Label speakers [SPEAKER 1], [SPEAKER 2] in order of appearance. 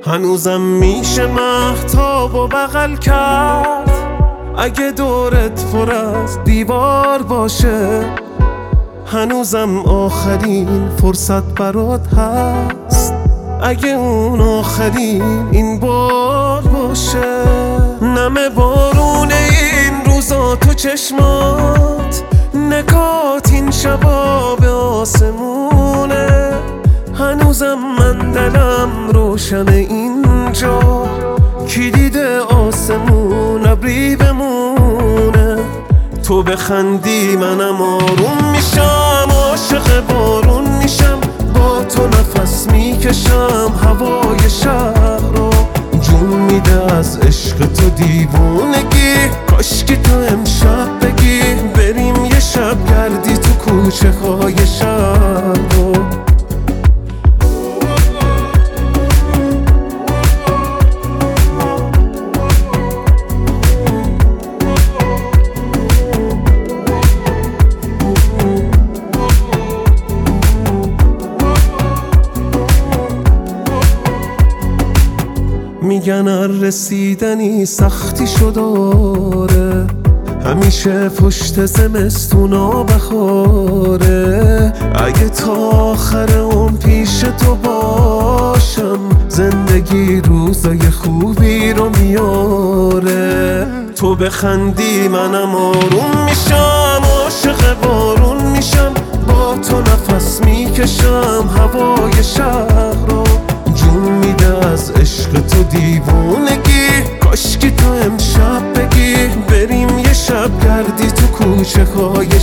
[SPEAKER 1] هنوزم میشه مهتاب و بغل کرد اگه دورت پر از دیوار باشه. هنوزم آخرین فرصت برات هست اگه اون آخرین این بار باشه. نم بارون این روزا تو چشمات، نکات این شبا به آسمونه. هنوزم من دلم روشن اینجا، کلید آسمون ابری بمونه. تو بخندی منم آروم میشم، عاشق بارون میشم، با تو نفس میکشم هوای شهر رو. جون میده از عشق تو دیوونگی، کاشکی تو امشب بگی بریم یه شب گردی تو کوچه های شهر رو. میگن رسیدنی سختی شداره، همیشه پشت زمستونا بخاره. اگه تا آخر اون پیش تو باشم، زندگی روزای خوبی رو میاره. تو بخندی منم آروم میشم، عاشق بارون میشم، با تو نفس میکشم هوای شهر رو. جون میده از عشق تو دیوونگی، کاشکی تو امشب بگی بریم یه شب گردی تو کوچه های